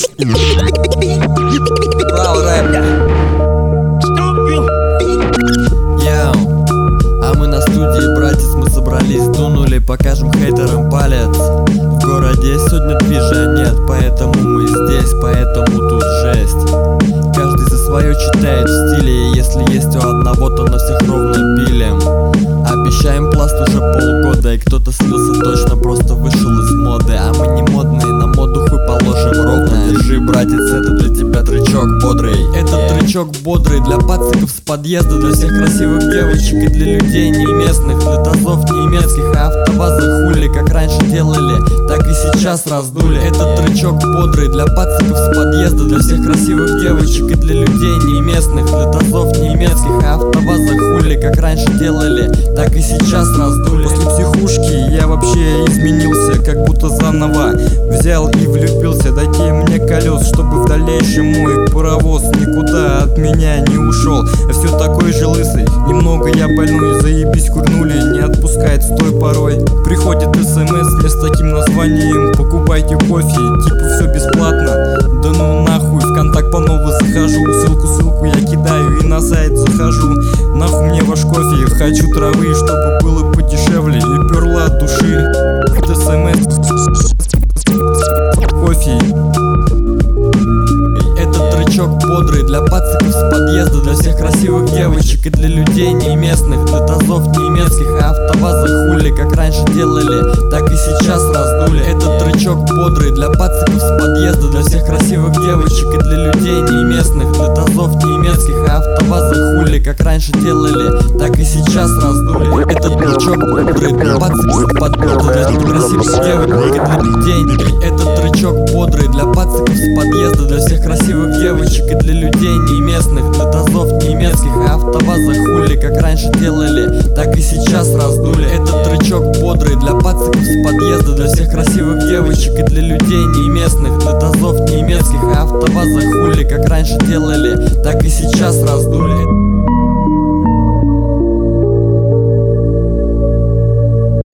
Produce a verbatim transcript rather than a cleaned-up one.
Браво, рэп. Йоу, а мы на студии, братец, мы собрались, дунули, покажем хейтерам палец. В городе сегодня движа нет, поэтому мы здесь, поэтому тут жесть. Каждый за свое читает в стиле, и если есть у одного, то на всех ровно пилим. Обещаем пласт уже полгода, и кто-то слился точно, просто вышел из моды. А мы не модные, на моду хуй положим ровно. Держи, братец, это для тебя трючок бодрый. Этот трючок бодрый для пациков с подъезда, для всех красивых девочек и для людей не местных, для тазов немецких, а автовазы хули, как раньше делали, так и сейчас раздули. Этот трючок бодрый для пациков с подъезда, для всех красивых девочек и для людей не местных, для тазов немецких, а автовазы хули, как раньше делали, так и сейчас раздули. После психушки я вообще изменился, как будто заново взял и влюбился. Дайте мне колес, чтобы в дальнейшем мой паровоз никуда от меня не ушел. Я все такой же лысый, немного я больной, заебись курнули, не отпускает с той порой. Приходит смс мне с таким названием: покупайте кофе, типа все бесплатно. Да ну нахуй, ВКонтакт по новой захожу, ссылку ссылку я кидаю и на сайт захожу. Нахуй мне ваш кофе, хочу травы, чтобы было подешевле и перла от души. смс кофе. Этот трючок бодрый для пациков с подъезда, для всех красивых девочек и для людей не местных, для тазов немецких, а автовазы хули, как раньше делали, так и сейчас раздули. Этот трючок бодрый для пациков с подъезда, для всех красивых девочек и для людей не местных, для тазов немецких, а автовазы хули, как раньше делали, так и сейчас раздули. Этот трючок бодрый для пациков с подъезда, для всех красивых девочек и для людей. Этот трючок бодрый для пациков с подъезда, для всех красивых девочек и для людей не местных, для тазов немецких, а автовазы хули, как раньше делали, так и сейчас раздули. Этот трючок бодрый для пациков с подъезда, для всех красивых девочек и для людей не местных, для тазов немецких, а автовазы хули, как раньше делали, так и сейчас раздули.